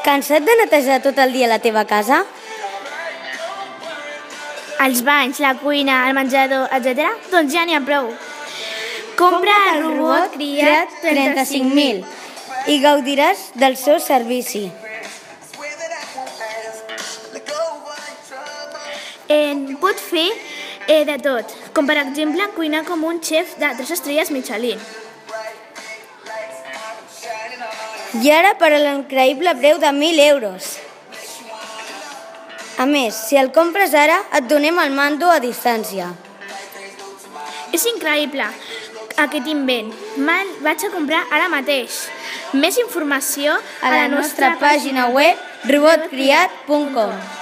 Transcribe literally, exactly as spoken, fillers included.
Cansat de netejar tot el dia la teva casa? Els banys, la cuina, el menjador, etcètera, doncs ja n'hi ha prou. Compra el robot Criat trenta-cinc mil i gaudiràs del seu servici. Eh, pot fer eh, de tot, com per exemple cuinar com un xef de tres estrelles Michelin. I ara per a l'increïble preu de mil euros. A més, si el compres ara, et donem el mando a distància. És increïble aquest invent. Me'l vaig a comprar ara mateix. Més informació A la nostra pàgina web robot criat punt com.